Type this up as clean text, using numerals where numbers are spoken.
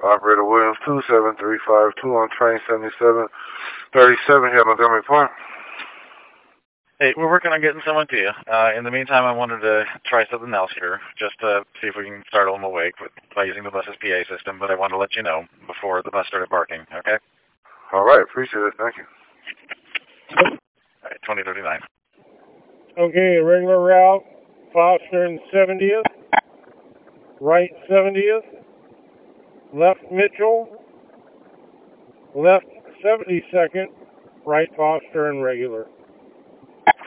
Operator Williams 27352 on train 7737 here at Montgomery Park. Hey, we're working on getting someone to you. In the meantime, I wanted to try something else here, just to see if we can startle them awake by using the bus's PA system, but I wanted to let you know before the bus started barking, okay? All right, appreciate it. Thank you. All right, 2039. Okay, regular route, Foster and 70th, right 70th, left Mitchell, left 72nd, right Foster and regular.